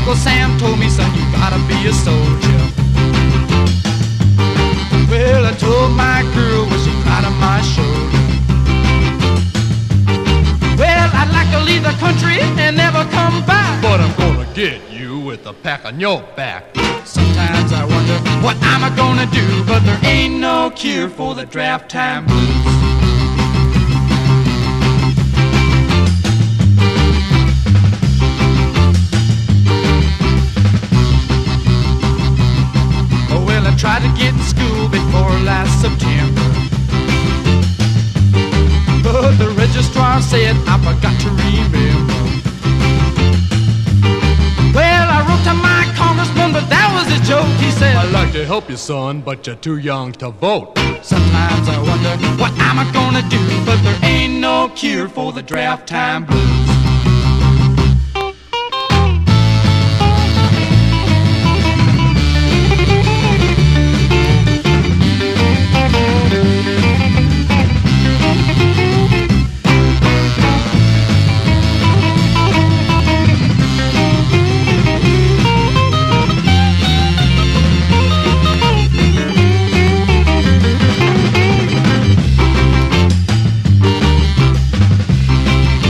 Uncle Sam told me, son, you gotta be a soldier. Well, I told my girl, was she proud of my shoulder? Well, I'd like to leave the country and never come back, but I'm gonna get you with a pack on your back. Sometimes I wonder what I'm gonna do, but there ain't no cure for the draft time blues. Oh, well, I tried to get in school before last September, but the registrar said I forgot to remember. Well, I wrote to my congressman, but that was a joke. He said, I'd like to help you, son, but you're too young to vote. Sometimes I wonder what I'm gonna do, but there ain't no cure for the draft time blues.